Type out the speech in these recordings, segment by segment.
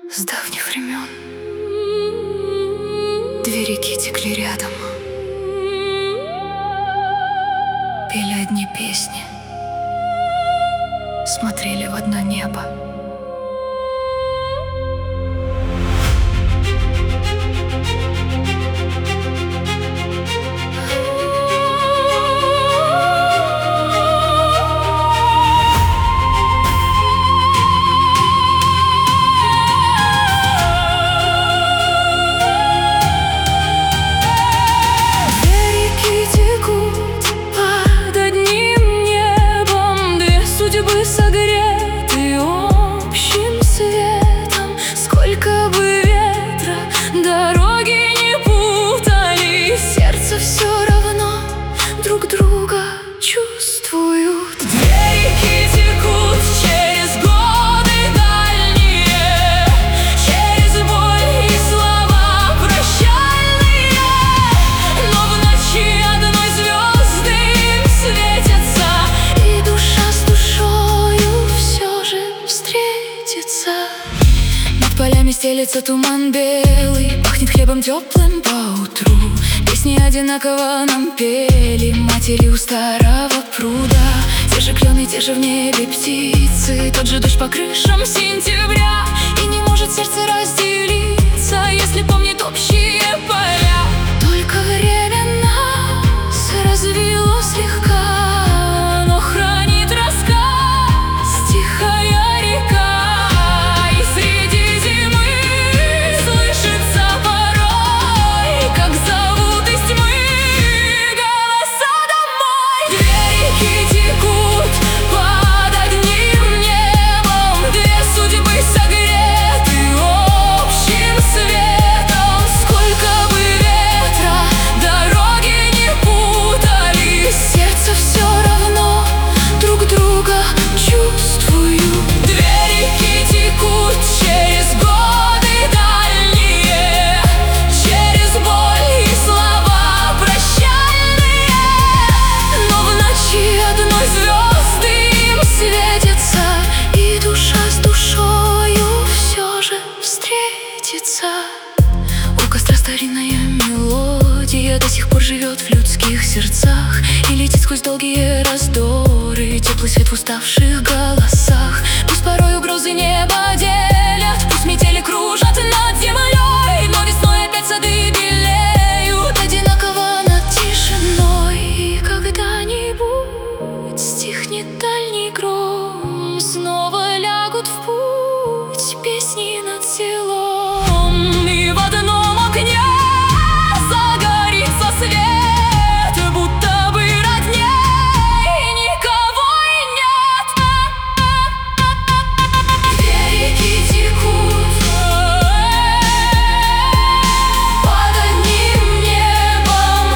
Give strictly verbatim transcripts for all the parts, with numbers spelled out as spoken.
С давних времен две реки текли рядом, пели одни песни, смотрели в одно небо. Согреты общим светом, сколько бы ветра, дороги не путали, сердце все равно друг друга чувствуют. Две реки текут через годы дальние, через боль и слова прощальные, но в ночи одной звезды им светятся, и душа с душой встретиться. Над полями стелется туман белый, пахнет хлебом теплым поутру. Песни одинаково нам пели матери у старого пруда. Те же клены, те же в небе птицы, тот же дождь по крышам сентября. И не может сердце разделиться, если помнит общие поля. Только время нас развело слегка, но хранит рассказ тихая река. И среди зимы слышится порой, как зовут из тьмы голоса домой. Две реки текут под одним небом, две судьбы согреты общим светом. Сколько бы ветра, дороги не путали, сердце все равно друг друга чувствуют. Две реки текут через годы дальние, через боль и слова прощальные, но в ночи одной звезды им светятся, и душа с душою все же встретится. У костра старинная мелодия до сих пор живет в людских сердцах и летит сквозь долгие раздоры, теплый свет в уставших голосах. Пусть порой угрозы небо делят, пусть метели кружат над землей, но весной опять сады белеют одинаково над тишиной. И когда-нибудь стихнет дальний гром, снова лягут в путь песни над селом, и в одном окне загорится свет, будто бы родней никого и нет. Две реки текут под одним небом,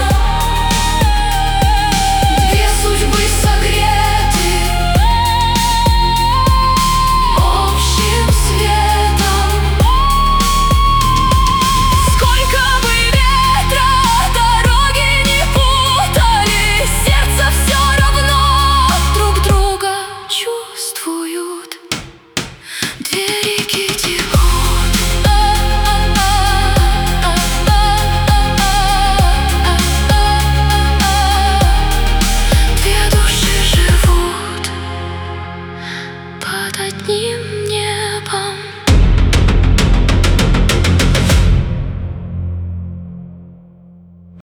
две судьбы согреты общим светом. Сколько бы ветра, дороги не путали, сердце все равно друг друга чувствуют. Две реки текут, две души живут под одним